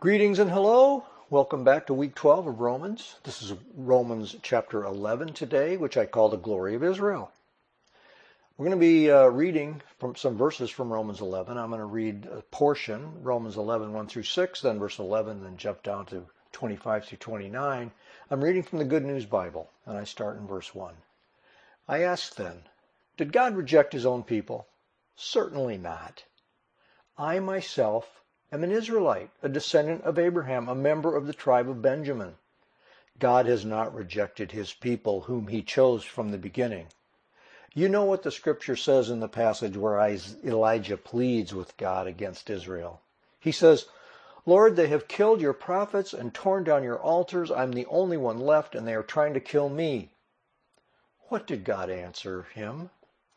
Greetings and hello. Welcome back to week 12 of Romans. This is Romans chapter 11 today, which I call the glory of Israel. We're going to be reading from some verses from Romans 11. I'm going to read a portion, Romans 11, 1 through 6, then verse 11, then jump down to 25 through 29. I'm reading from the Good News Bible, and I start in verse 1. I ask then, did God reject his own people? Certainly not. I myself am an Israelite, a descendant of Abraham, a member of the tribe of Benjamin. God has not rejected his people whom he chose from the beginning. You know what the scripture says in the passage where Elijah pleads with God against Israel. He says, Lord, they have killed your prophets and torn down your altars. I'm the only one left, and they are trying to kill me. What did God answer him?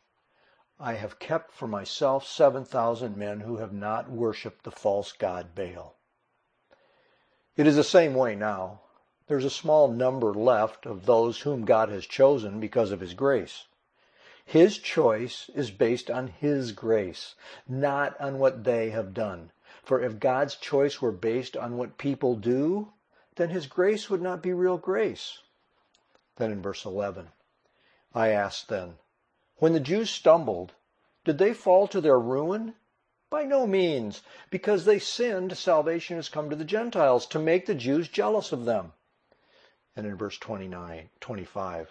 I have kept for myself 7,000 men who have not worshipped the false god Baal. It is the same way now. There's a small number left of those whom God has chosen because of his grace. His choice is based on his grace, not on what they have done. For if God's choice were based on what people do, then his grace would not be real grace. Then in verse 11, I ask then, when the Jews stumbled, did they fall to their ruin? By no means. Because they sinned, salvation has come to the Gentiles to make the Jews jealous of them. And in verse 25,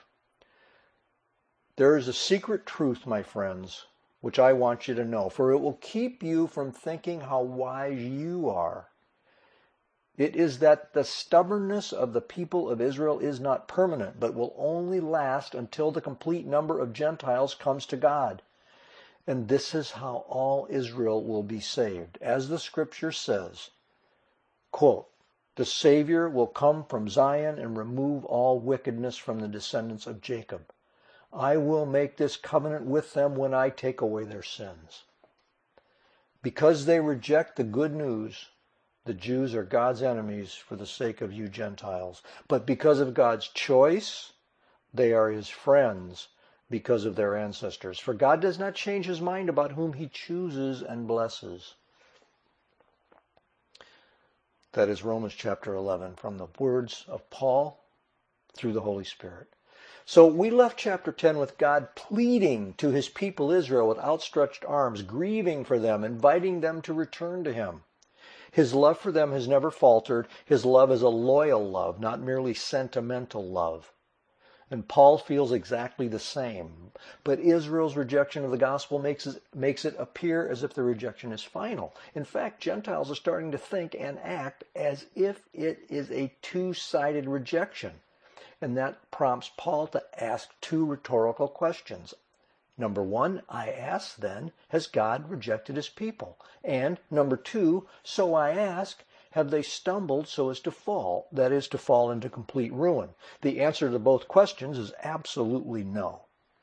there is a secret truth, my friends, which I want you to know, for it will keep you from thinking how wise you are. It is that the stubbornness of the people of Israel is not permanent, but will only last until the complete number of Gentiles comes to God. And this is how all Israel will be saved. As the scripture says, quote, the Savior will come from Zion and remove all wickedness from the descendants of Jacob. I will make this covenant with them when I take away their sins. Because they reject the good news, the Jews are God's enemies for the sake of you Gentiles. But because of God's choice, they are his friends because of their ancestors. For God does not change his mind about whom he chooses and blesses. That is Romans chapter 11, from the words of Paul through the Holy Spirit. So we left chapter 10 with God pleading to his people Israel with outstretched arms, grieving for them, inviting them to return to him. His love for them has never faltered. His love is a loyal love, not merely sentimental love. And Paul feels exactly the same. But Israel's rejection of the gospel makes it appear as if the rejection is final. In fact, Gentiles are starting to think and act as if it is a two-sided rejection. And that prompts Paul to ask two rhetorical questions. Number one, I ask then, has God rejected his people? And number two, so I ask, have they stumbled so as to fall? That is, to fall into complete ruin. The answer to both questions is absolutely no.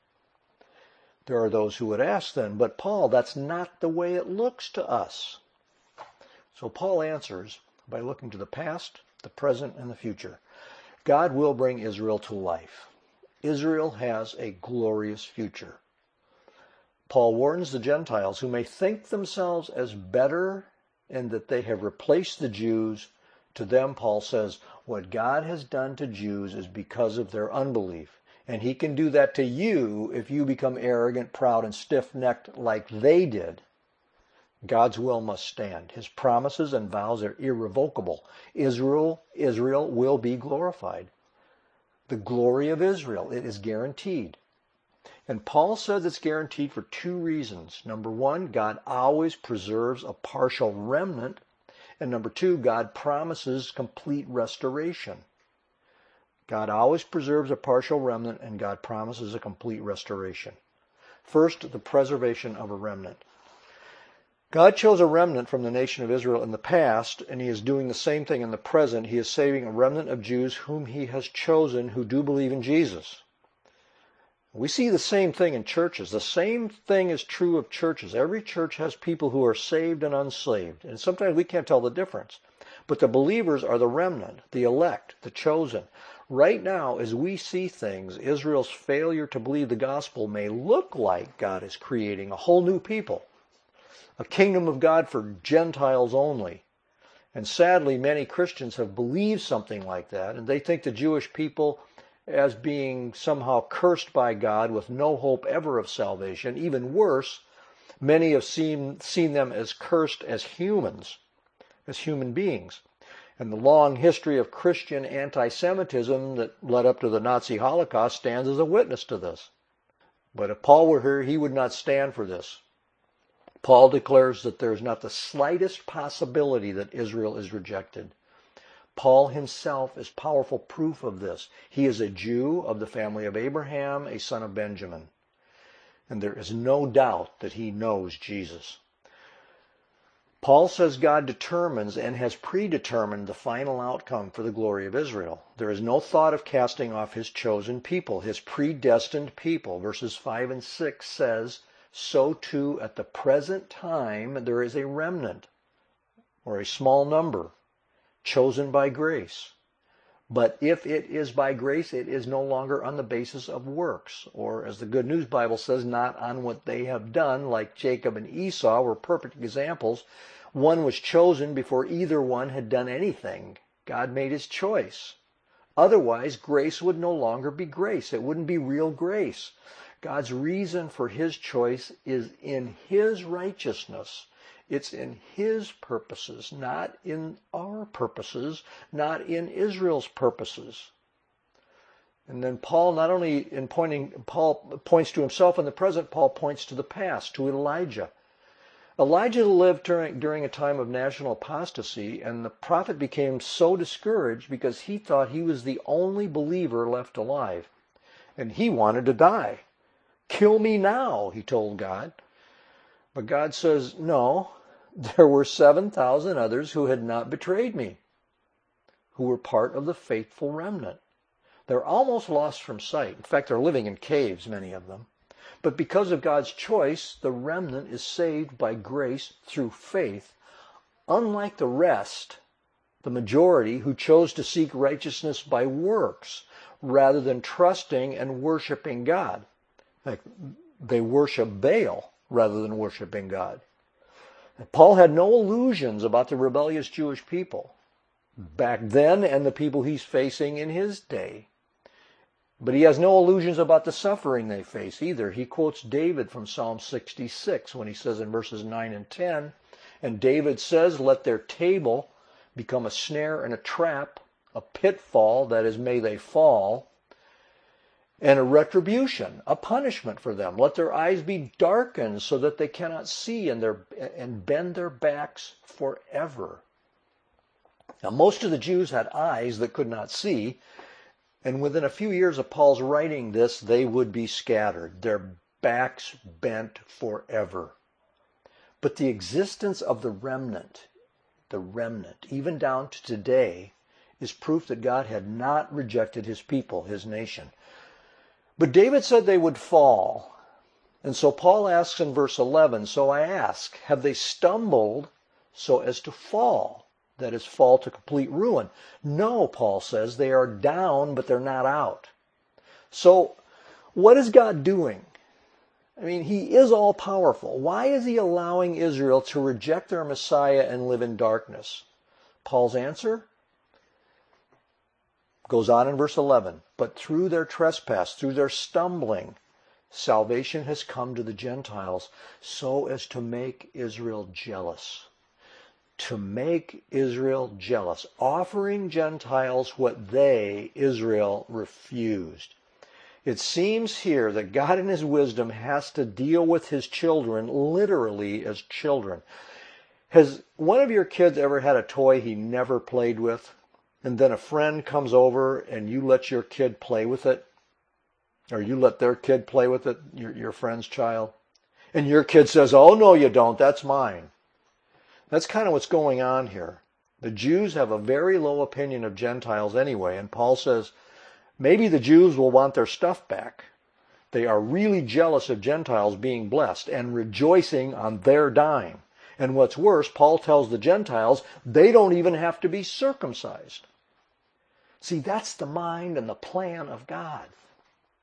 There are those who would ask then, but Paul, that's not the way it looks to us. So Paul answers by looking to the past, the present, and the future. God will bring Israel to life. Israel has a glorious future. Paul warns the Gentiles who may think themselves as better and that they have replaced the Jews. To them, Paul says, what God has done to Jews is because of their unbelief. And he can do that to you if you become arrogant, proud, and stiff-necked like they did. God's will must stand. His promises and vows are irrevocable. Israel will be glorified. The glory of Israel, it is guaranteed. And Paul says it's guaranteed for two reasons. Number one, God always preserves a partial remnant. And number two, God promises complete restoration. God always preserves a partial remnant, and God promises a complete restoration. First, the preservation of a remnant. God chose a remnant from the nation of Israel in the past, and he is doing the same thing in the present. He is saving a remnant of Jews whom he has chosen who do believe in Jesus. We see the same thing in churches. The same thing is true of churches. Every church has people who are saved and unsaved, and sometimes we can't tell the difference. But the believers are the remnant, the elect, the chosen. Right now, as we see things, Israel's failure to believe the gospel may look like God is creating a whole new people, a kingdom of God for Gentiles only. And sadly, many Christians have believed something like that, and they think the Jewish people as being somehow cursed by God with no hope ever of salvation. Even worse, many have seen them as cursed as humans, as human beings. And the long history of Christian anti-Semitism that led up to the Nazi Holocaust stands as a witness to this. But if Paul were here, he would not stand for this. Paul declares that there is not the slightest possibility that Israel is rejected. Paul himself is powerful proof of this. He is a Jew of the family of Abraham, a son of Benjamin. And there is no doubt that he knows Jesus. Paul says God determines and has predetermined the final outcome for the glory of Israel. There is no thought of casting off his chosen people, his predestined people. Verses 5 and 6 says, so too at the present time there is a remnant, or a small number, chosen by grace. But if it is by grace, it is no longer on the basis of works, or as the Good News Bible says, not on what they have done, like Jacob and Esau were perfect examples. One was chosen before either one had done anything. God made his choice. Otherwise, grace would no longer be grace. It wouldn't be real grace. God's reason for his choice is in his righteousness. It's in his purposes, not in our purposes, not in Israel's purposes. And then Paul, not only Paul points to himself in the present, Paul points to the past, to Elijah. Elijah lived during a time of national apostasy, and the prophet became so discouraged because he thought he was the only believer left alive. And he wanted to die. Kill me now, he told God. But God says, no, there were 7,000 others who had not betrayed me, who were part of the faithful remnant. They're almost lost from sight. In fact, they're living in caves, many of them. But because of God's choice, the remnant is saved by grace through faith, unlike the rest, the majority, who chose to seek righteousness by works rather than trusting and worshiping God. Like, they worship Baal rather than worshiping God. Paul had no illusions about the rebellious Jewish people back then and the people he's facing in his day. But he has no illusions about the suffering they face either. He quotes David from Psalm 66 when he says in verses 9 and 10, and David says, let their table become a snare and a trap, a pitfall, that is, may they fall, and a retribution, a punishment for them. Let their eyes be darkened so that they cannot see, and bend their backs forever. Now, most of the Jews had eyes that could not see, and within a few years of Paul's writing this, they would be scattered, their backs bent forever. But the existence of the remnant, even down to today, is proof that God had not rejected his people, his nation. But David said they would fall. And so Paul asks in verse 11, so I ask, have they stumbled so as to fall? That is, fall to complete ruin. No, Paul says, they are down, but they're not out. So what is God doing? I mean, he is all-powerful. Why is he allowing Israel to reject their Messiah and live in darkness? Paul's answer goes on in verse 11. But through their trespass, through their stumbling, salvation has come to the Gentiles so as to make Israel jealous. To make Israel jealous, offering Gentiles what they, Israel, refused. It seems here that God in his wisdom has to deal with his children literally as children. Has one of your kids ever had a toy he never played with? And then a friend comes over and you let your kid play with it? Or you let their kid play with it, your friend's child? And your kid says, oh, no, you don't, that's mine. That's kind of what's going on here. The Jews have a very low opinion of Gentiles anyway, and Paul says, maybe the Jews will want their stuff back. They are really jealous of Gentiles being blessed and rejoicing on their dime. And what's worse, Paul tells the Gentiles they don't even have to be circumcised. See, that's the mind and the plan of God.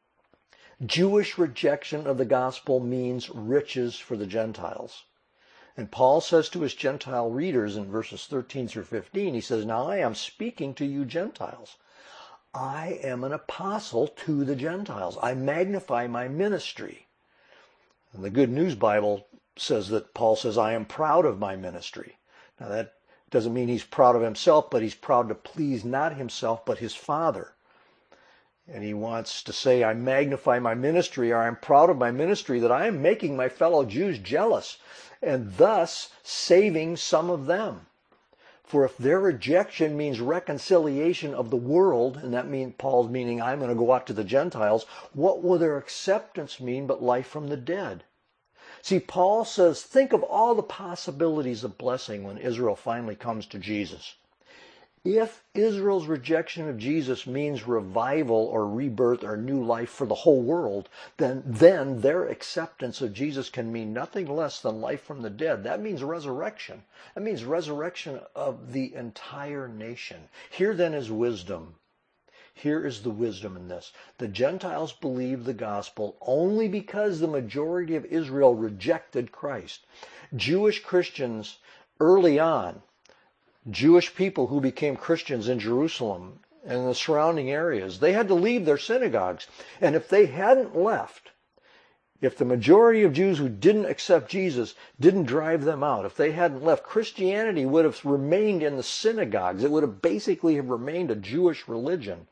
Jewish rejection of the gospel means riches for the Gentiles. And Paul says to his Gentile readers in verses 13 through 15, he says, "Now I am speaking to you Gentiles. I am an apostle to the Gentiles. I magnify my ministry." And the Good News Bible says that Paul says, "I am proud of my ministry." Now that doesn't mean he's proud of himself, but he's proud to please not himself, but his Father. And he wants to say, "I magnify my ministry," or "I'm proud of my ministry, that I am making my fellow Jews jealous, and thus saving some of them. For if their rejection means reconciliation of the world," and that means Paul's meaning, I'm going to go out to the Gentiles, "what will their acceptance mean but life from the dead?" See, Paul says, think of all the possibilities of blessing when Israel finally comes to Jesus. If Israel's rejection of Jesus means revival or rebirth or new life for the whole world, then their acceptance of Jesus can mean nothing less than life from the dead. That means resurrection. That means resurrection of the entire nation. Here then is wisdom. Here is the wisdom in this. The Gentiles believed the gospel only because the majority of Israel rejected Christ. Jewish Christians early on, Jewish people who became Christians in Jerusalem and the surrounding areas, they had to leave their synagogues. And if they hadn't left, if the majority of Jews who didn't accept Jesus didn't drive them out, if they hadn't left, Christianity would have remained in the synagogues. It would have basically remained a Jewish religion.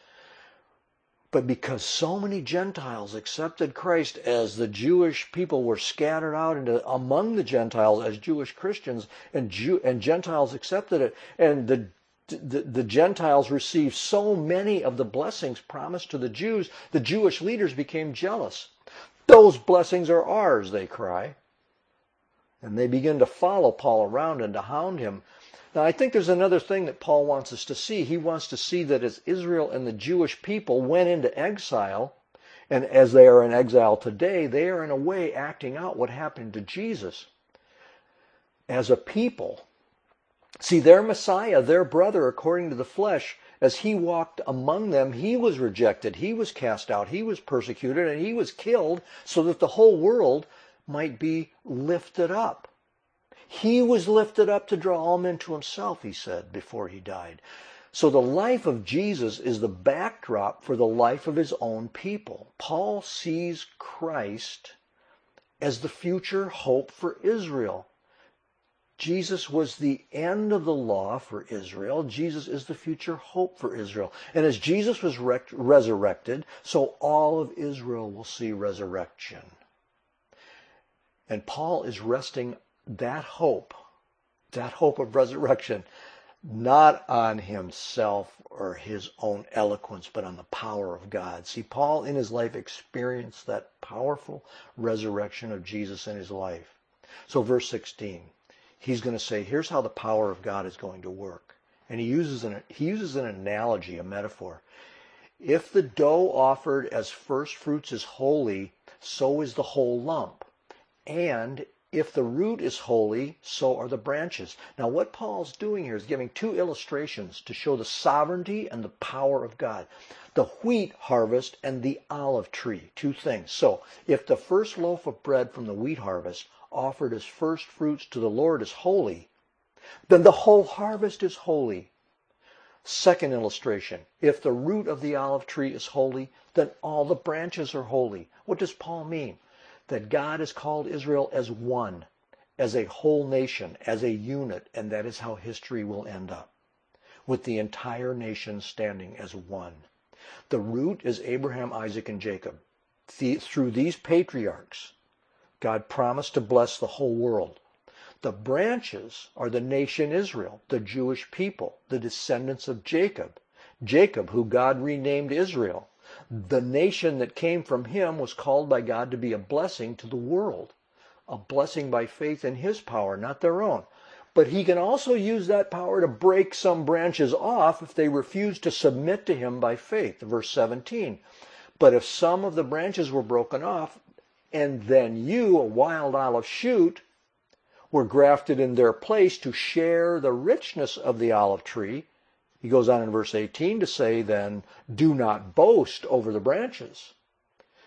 But because so many Gentiles accepted Christ, as the Jewish people were scattered out among the Gentiles as Jewish Christians, and Gentiles accepted it, and the Gentiles received so many of the blessings promised to the Jews, the Jewish leaders became jealous. "Those blessings are ours," they cry. And they begin to follow Paul around and to hound him. Now, I think there's another thing that Paul wants us to see. He wants to see that as Israel and the Jewish people went into exile, and as they are in exile today, they are in a way acting out what happened to Jesus. As a people, see, their Messiah, their brother, according to the flesh, as he walked among them, he was rejected, he was cast out, he was persecuted, and he was killed so that the whole world might be lifted up. He was lifted up to draw all men to himself, he said, before he died. So the life of Jesus is the backdrop for the life of his own people. Paul sees Christ as the future hope for Israel. Jesus was the end of the law for Israel. Jesus is the future hope for Israel. And as Jesus was resurrected, so all of Israel will see resurrection. And Paul is resting that hope of resurrection, not on himself or his own eloquence, but on the power of God. See, Paul in his life experienced that powerful resurrection of Jesus in his life. So verse 16, he's going to say, here's how the power of God is going to work. And he uses an analogy, a metaphor. If the dough offered as first fruits is holy, so is the whole lump. And if the root is holy, so are the branches. Now what Paul's doing here is giving two illustrations to show the sovereignty and the power of God. The wheat harvest and the olive tree, two things. So if the first loaf of bread from the wheat harvest offered as first fruits to the Lord is holy, then the whole harvest is holy. Second illustration, if the root of the olive tree is holy, then all the branches are holy. What does Paul mean? That God has called Israel as one, as a whole nation, as a unit, and that is how history will end up, with the entire nation standing as one. The root is Abraham, Isaac, and Jacob. Through these patriarchs, God promised to bless the whole world. The branches are the nation Israel, the Jewish people, the descendants of Jacob. Jacob, who God renamed Israel. The nation that came from him was called by God to be a blessing to the world, a blessing by faith in his power, not their own. But he can also use that power to break some branches off if they refuse to submit to him by faith. Verse 17. But if some of the branches were broken off, and then you, a wild olive shoot, were grafted in their place to share the richness of the olive tree, he goes on in verse 18 to say, then, do not boast over the branches,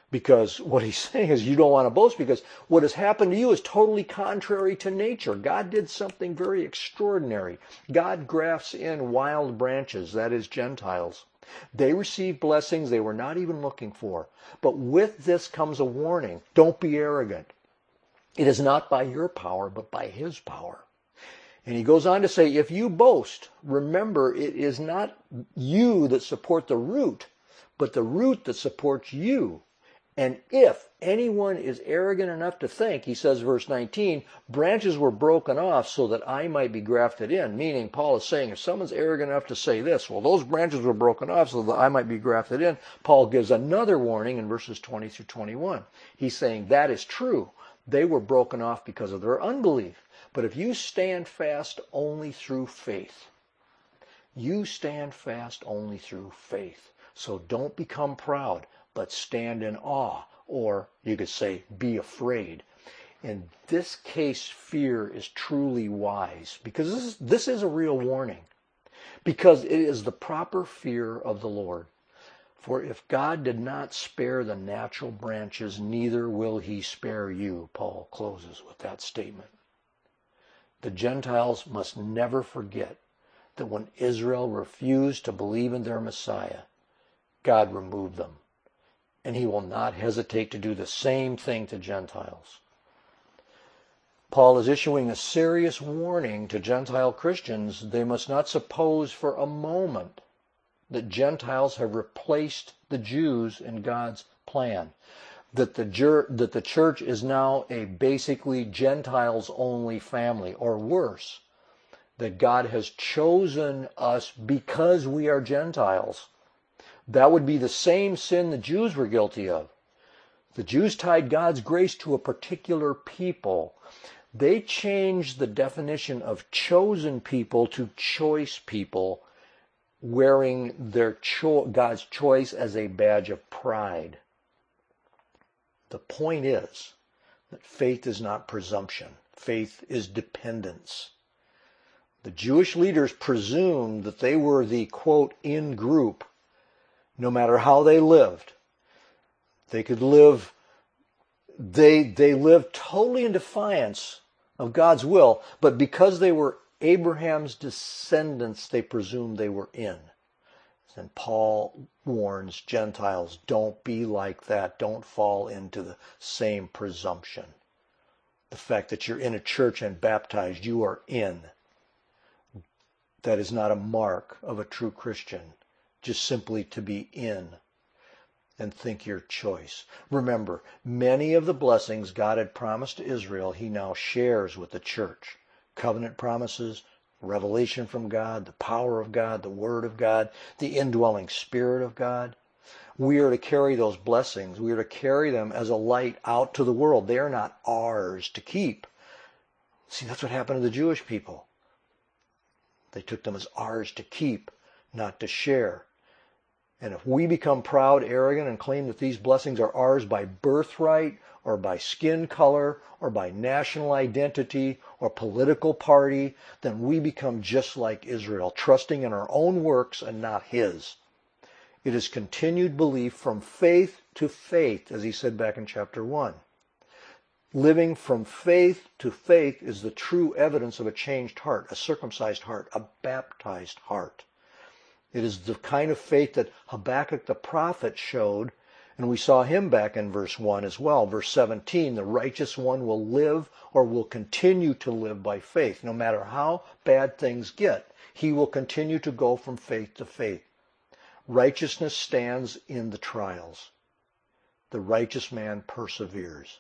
Because what he's saying is you don't want to boast because what has happened to you is totally contrary to nature. God did something very extraordinary. God grafts in wild branches, that is Gentiles. They receive blessings they were not even looking for. But with this comes a warning. Don't be arrogant. It is not by your power, but by his power. And he goes on to say, if you boast, remember it is not you that support the root, but the root that supports you. And if anyone is arrogant enough to think, he says, verse 19, branches were broken off so that I might be grafted in. Meaning, Paul is saying, if someone's arrogant enough to say this, well, those branches were broken off so that I might be grafted in. Paul gives another warning in verses 20 through 21. He's saying that is true. They were broken off because of their unbelief. But if you stand fast only through faith, you stand fast only through faith. So don't become proud, but stand in awe, or you could say, be afraid. In this case, fear is truly wise, because this is a real warning, because it is the proper fear of the Lord. For if God did not spare the natural branches, neither will he spare you, Paul closes with that statement. The Gentiles must never forget that when Israel refused to believe in their Messiah, God removed them. And he will not hesitate to do the same thing to Gentiles. Paul is issuing a serious warning to Gentile Christians. They must not suppose for a moment that Gentiles have replaced the Jews in God's plan. That the church is now a basically Gentiles-only family, or worse, that God has chosen us because we are Gentiles. That would be the same sin the Jews were guilty of. The Jews tied God's grace to a particular people. They changed the definition of chosen people to choice people, wearing God's choice as a badge of pride. The point is that faith is not presumption. Faith is dependence. The Jewish leaders presumed that they were the, quote, in group, no matter how they lived. They could live, they lived totally in defiance of God's will, but because they were Abraham's descendants, they presumed they were in. And Paul warns Gentiles, don't be like that. Don't fall into the same presumption. The fact that you're in a church and baptized, you are in. That is not a mark of a true Christian. Just simply to be in and think your choice. Remember, many of the blessings God had promised to Israel, he now shares with the church. Covenant promises, revelation from God, the power of God, the Word of God, the indwelling Spirit of God. We are to carry those blessings. We are to carry them as a light out to the world. They are not ours to keep. See, that's what happened to the Jewish people. They took them as ours to keep, not to share. And if we become proud, arrogant, and claim that these blessings are ours by birthright, or by skin color, or by national identity, or political party, then we become just like Israel, trusting in our own works and not his. It is continued belief from faith to faith, as he said back in chapter 1. Living from faith to faith is the true evidence of a changed heart, a circumcised heart, a baptized heart. It is the kind of faith that Habakkuk the prophet showed, and we saw him back in verse 1 as well. Verse 17, the righteous one will live or will continue to live by faith. No matter how bad things get, he will continue to go from faith to faith. Righteousness stands in the trials. The righteous man perseveres.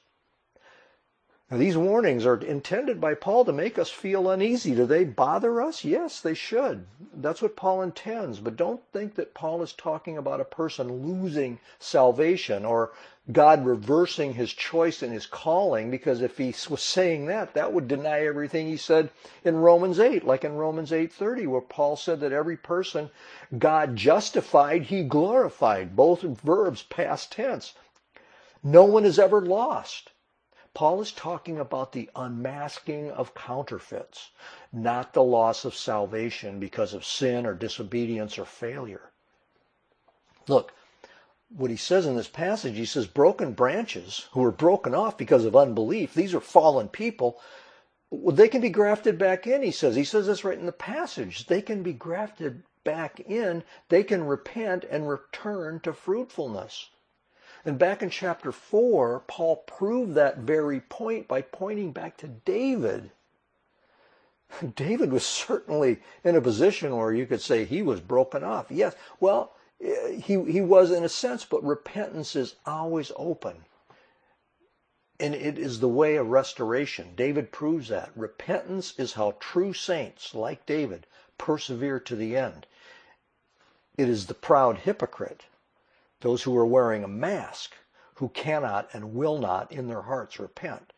Now, these warnings are intended by Paul to make us feel uneasy. Do they bother us? Yes, they should. That's what Paul intends. But don't think that Paul is talking about a person losing salvation or God reversing his choice and his calling, because if he was saying that, that would deny everything he said in Romans 8, like in Romans 8:30, where Paul said that every person God justified, he glorified, both verbs, past tense. No one is ever lost. Paul is talking about the unmasking of counterfeits, not the loss of salvation because of sin or disobedience or failure. Look, what he says in this passage, he says broken branches who are broken off because of unbelief, these are fallen people, well, they can be grafted back in, he says. He says this right in the passage. They can be grafted back in. They can repent and return to fruitfulness. And back in chapter 4, Paul proved that very point by pointing back to David. David was certainly in a position where you could say he was broken off. Yes, well, he was in a sense, but repentance is always open. And it is the way of restoration. David proves that. Repentance is how true saints, like David, persevere to the end. It is the proud hypocrite, those who are wearing a mask, who cannot and will not in their hearts repent.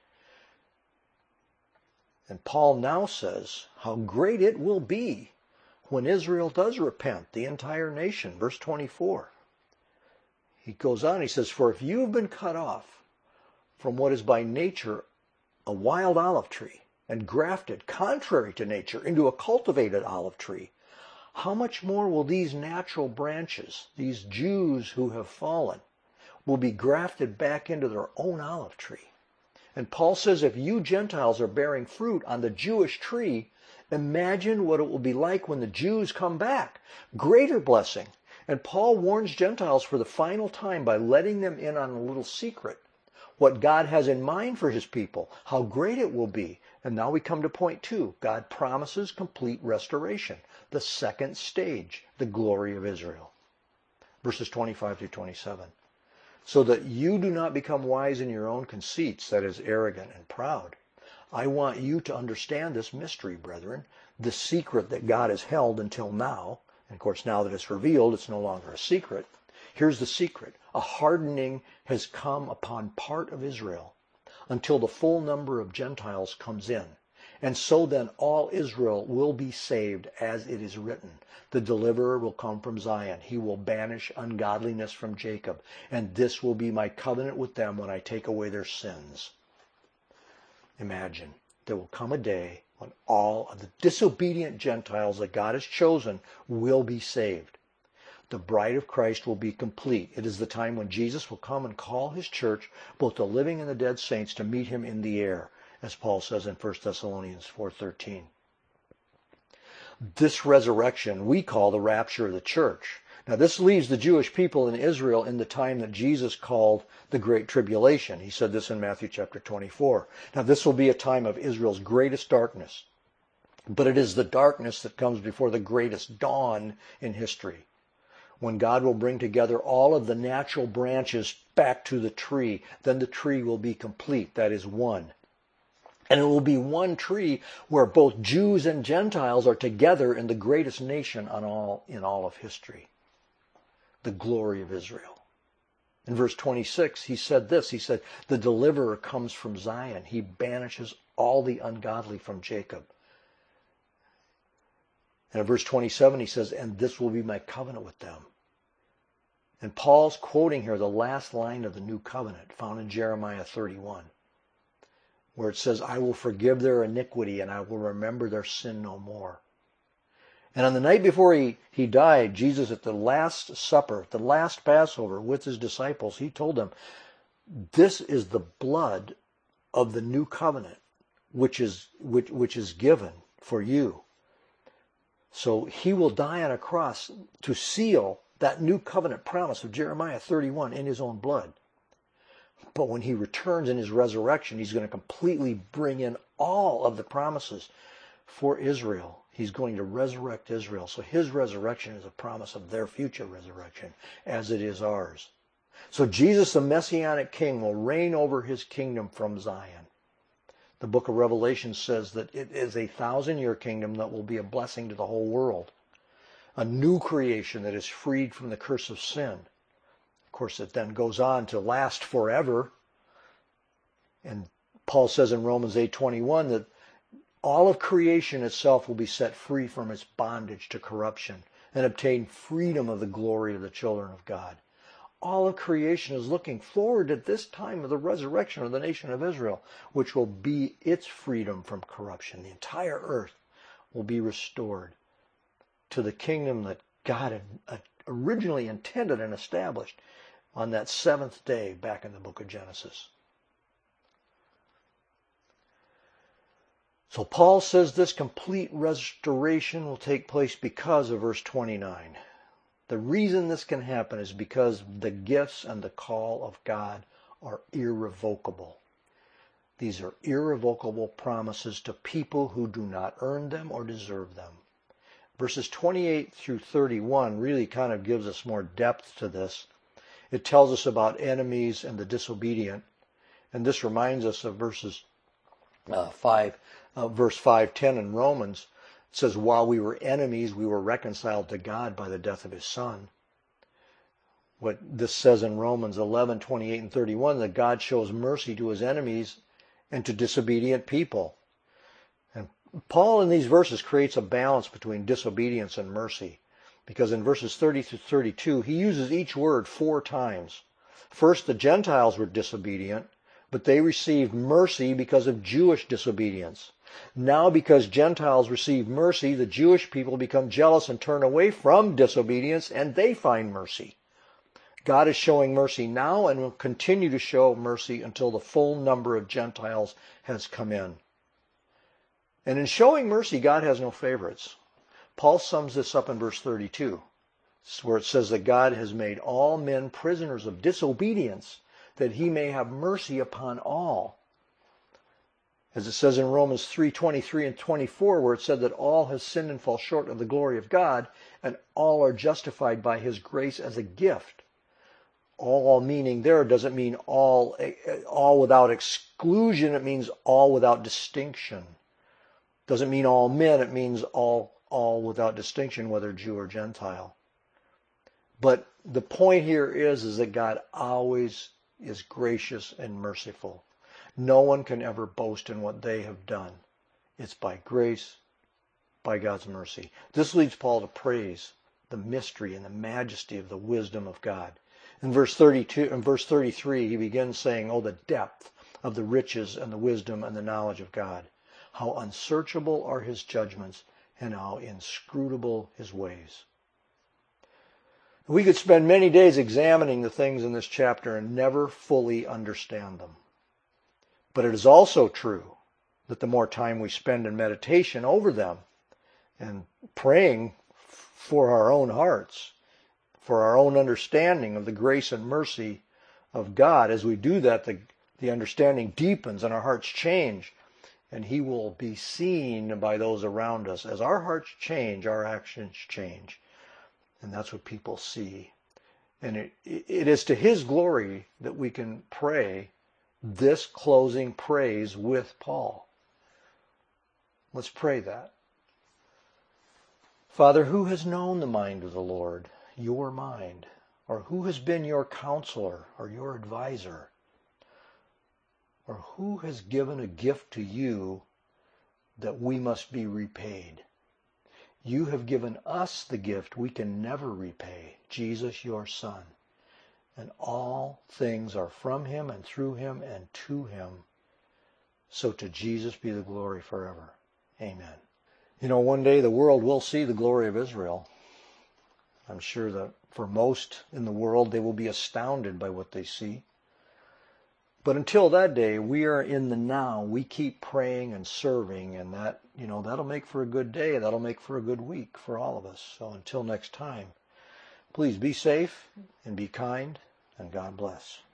And Paul now says how great it will be when Israel does repent, the entire nation. Verse 24. He goes on, he says, "For if you have been cut off from what is by nature a wild olive tree, and grafted, contrary to nature, into a cultivated olive tree, how much more will these natural branches, these Jews who have fallen, will be grafted back into their own olive tree?" And Paul says, if you Gentiles are bearing fruit on the Jewish tree, imagine what it will be like when the Jews come back. Greater blessing. And Paul warns Gentiles for the final time by letting them in on a little secret. What God has in mind for his people, how great it will be. And now we come to point 2. God promises complete restoration. The second stage, the glory of Israel. Verses 25 through 27. "So that you do not become wise in your own conceits," that is, arrogant and proud. "I want you to understand this mystery, brethren, the secret that God has held until now." And of course, now that it's revealed, it's no longer a secret. Here's the secret. A hardening has come upon part of Israel until the full number of Gentiles comes in. And so then all Israel will be saved, as it is written. The deliverer will come from Zion. He will banish ungodliness from Jacob. And this will be my covenant with them when I take away their sins. Imagine, there will come a day when all of the disobedient Gentiles that God has chosen will be saved. The bride of Christ will be complete. It is the time when Jesus will come and call his church, both the living and the dead saints, to meet him in the air, as Paul says in 1 Thessalonians 4:13. This resurrection we call the rapture of the church. Now this leaves the Jewish people in Israel in the time that Jesus called the Great Tribulation. He said this in Matthew chapter 24. Now this will be a time of Israel's greatest darkness. But it is the darkness that comes before the greatest dawn in history, when God will bring together all of the natural branches back to the tree. Then the tree will be complete, that is, one. And it will be one tree where both Jews and Gentiles are together in the greatest nation in all of history. The glory of Israel. In verse 26, he said this. He said, "The deliverer comes from Zion. He banishes all the ungodly from Jacob." And in verse 27, he says, "And this will be my covenant with them." And Paul's quoting here the last line of the new covenant found in Jeremiah 31, where it says, "I will forgive their iniquity and I will remember their sin no more." And on the night before he died, Jesus, at the Last Supper, the last Passover with his disciples, he told them, "This is the blood of the new covenant, which is given for you." So he will die on a cross to seal that new covenant promise of Jeremiah 31 in his own blood. But when he returns in his resurrection, he's going to completely bring in all of the promises for Israel. He's going to resurrect Israel. So his resurrection is a promise of their future resurrection, as it is ours. So Jesus, the Messianic King, will reign over his kingdom from Zion. The book of Revelation says that it is a 1,000-year kingdom that will be a blessing to the whole world. A new creation that is freed from the curse of sin. Of course, it then goes on to last forever. And Paul says in Romans 8:21 that all of creation itself will be set free from its bondage to corruption and obtain freedom of the glory of the children of God. All of creation is looking forward at this time of the resurrection of the nation of Israel, which will be its freedom from corruption. The entire earth will be restored to the kingdom that God had originally intended and established on that seventh day back in the book of Genesis. So Paul says this complete restoration will take place because of verse 29. The reason this can happen is because the gifts and the call of God are irrevocable. These are irrevocable promises to people who do not earn them or deserve them. Verses 28 through 31 really kind of gives us more depth to this. It tells us about enemies and the disobedient. And this reminds us of verse 5:10 in Romans. It says, while we were enemies, we were reconciled to God by the death of his Son. What this says in Romans 11:28 and 31, that God shows mercy to his enemies and to disobedient people. And Paul in these verses creates a balance between disobedience and mercy, because in verses 30 through 32, he uses each word 4 times. First, the Gentiles were disobedient, but they received mercy because of Jewish disobedience. Now, because Gentiles receive mercy, the Jewish people become jealous and turn away from disobedience, and they find mercy. God is showing mercy now and will continue to show mercy until the full number of Gentiles has come in. And in showing mercy, God has no favorites. Paul sums this up in verse 32, where it says that God has made all men prisoners of disobedience, that he may have mercy upon all. As it says in Romans 3:23 and 24, where it said that all have sinned and fall short of the glory of God, and all are justified by his grace as a gift. All meaning there doesn't mean all without exclusion. It means all without distinction. Doesn't mean all men. It means all without distinction, whether Jew or Gentile. But the point here is that God always is gracious and merciful. No one can ever boast in what they have done. It's by grace, by God's mercy. This leads Paul to praise the mystery and the majesty of the wisdom of God. In verse 32 and verse 33, he begins saying, "Oh, the depth of the riches and the wisdom and the knowledge of God. How unsearchable are his judgments and how inscrutable his ways." We could spend many days examining the things in this chapter and never fully understand them. But it is also true that the more time we spend in meditation over them and praying for our own hearts, for our own understanding of the grace and mercy of God, as we do that, the understanding deepens and our hearts change, and he will be seen by those around us. As our hearts change, our actions change. And that's what people see. And it is to his glory that we can pray this closing praise with Paul. Let's pray that. Father, who has known the mind of the Lord, your mind? Or who has been your counselor or your advisor? Or who has given a gift to you that we must be repaid? You have given us the gift we can never repay, Jesus, your Son. And all things are from him and through him and to him. So to Jesus be the glory forever. Amen. You know, one day the world will see the glory of Israel. I'm sure that for most in the world, they will be astounded by what they see. But until that day, we are in the now. We keep praying and serving, and that'll make for a good day. That'll make for a good week for all of us. So until next time, please be safe and be kind, and God bless.